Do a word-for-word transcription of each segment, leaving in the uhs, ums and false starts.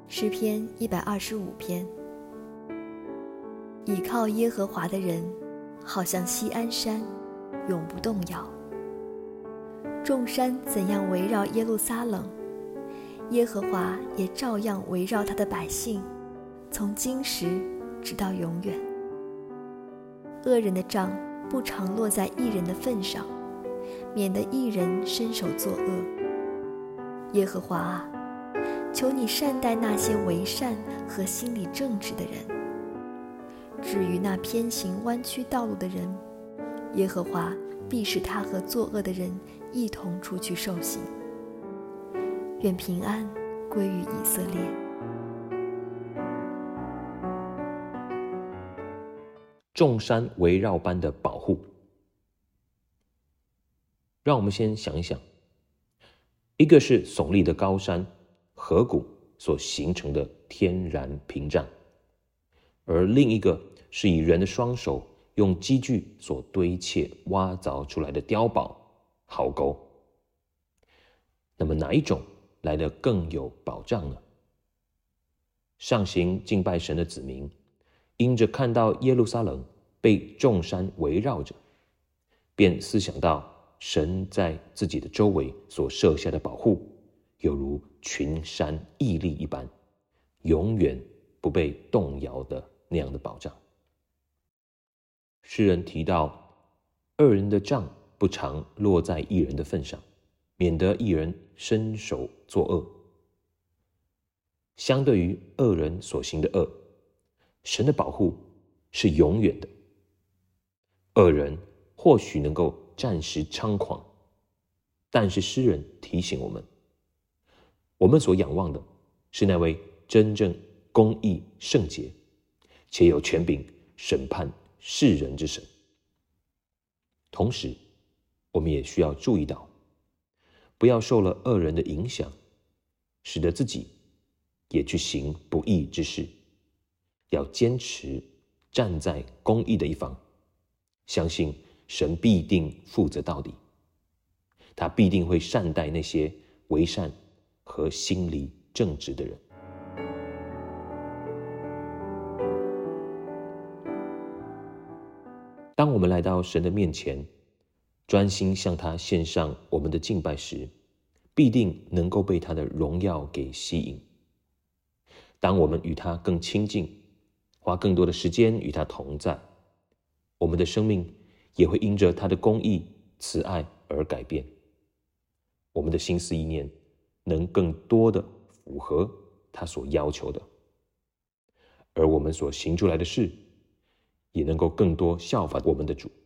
诗篇一百二十五篇。倚靠耶和华的人，好像锡安山，永不动摇。众山怎样围绕耶路撒冷，耶和华也照样围绕他的百姓，从今时直到永远。恶人的杖不常落在义人的份上，免得义人伸手作恶。耶和华啊，求你善待那些为善和心里正直的人。至于那偏行弯曲道路的人，耶和华必使他和作恶的人一同出去受刑。愿平安归于以色列。 众山围绕般的保护。让我们先想一想，一个是耸立的高山河谷所形成的天然屏障，而另一个是以人的双手用机具所堆砌挖凿出来的碉堡壕沟。那么哪一种来得更有保障呢？上行敬拜神的子民，因着看到耶路撒冷被众山围绕着，便思想到神在自己的周围所设下的保护，犹如群山屹立一般，永远不被动摇的那样的保障。诗人提到，恶人的杖不常落在义人的份上，免得义人伸手作恶。相对于恶人所行的恶，神的保护是永远的。恶人或许能够暂时猖狂，但是诗人提醒我们，我们所仰望的是那位真正公义圣洁且有权柄审判世人之神。同时我们也需要注意到，不要受了恶人的影响，使得自己也去行不义之事，要坚持站在公义的一方，相信神必定负责到底，他必定会善待那些为善和心里正直的人。当我们来到神的面前，专心向他献上我们的敬拜时，必定能够被他的荣耀给吸引。当我们与他更亲近，花更多的时间与他同在，我们的生命也会因着他的公义、慈爱而改变。我们的心思意念能更多的符合他所要求的，而我们所行出来的事也能够更多效法我们的主。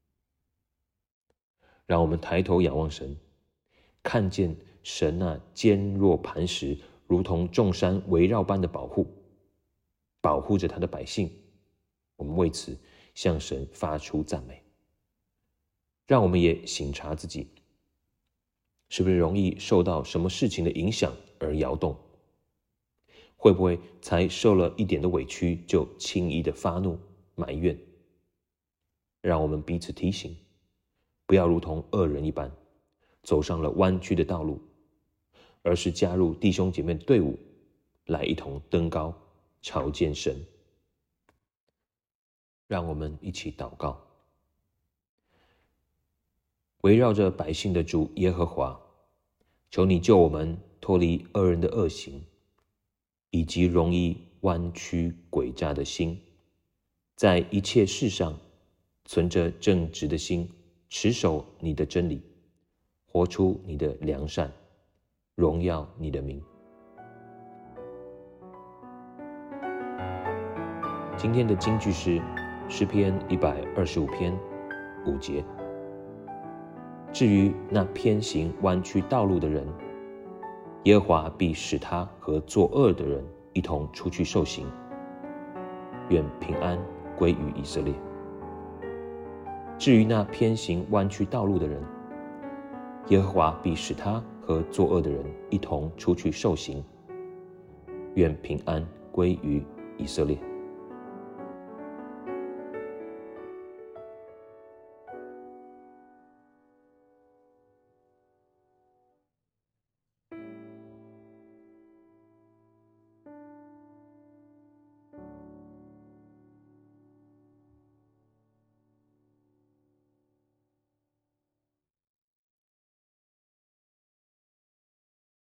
让我们抬头仰望神，看见神那坚若磐石如同众山围绕般的保护，保护着他的百姓。我们为此向神发出赞美。让我们也省察自己，是不是容易受到什么事情的影响而摇动？会不会才受了一点的委屈就轻易的发怒埋怨？让我们彼此提醒，不要如同恶人一般走上了弯曲的道路，而是加入弟兄姐妹的队伍，来一同登高朝见神。让我们一起祷告。围绕着百姓的主耶和华，求你救我们脱离恶人的恶行，以及容易弯曲诡诈的心，在一切事上存着正直的心，持守你的真理，活出你的良善，荣耀你的名。今天的金句是诗篇一百二十五篇五节。至于那偏行弯曲道路的人，耶和华必使他和作恶的人一同出去受刑。愿平安归于以色列。至于那偏行弯曲道路的人，耶和华必使他和作恶的人一同出去受刑。愿平安归于以色列。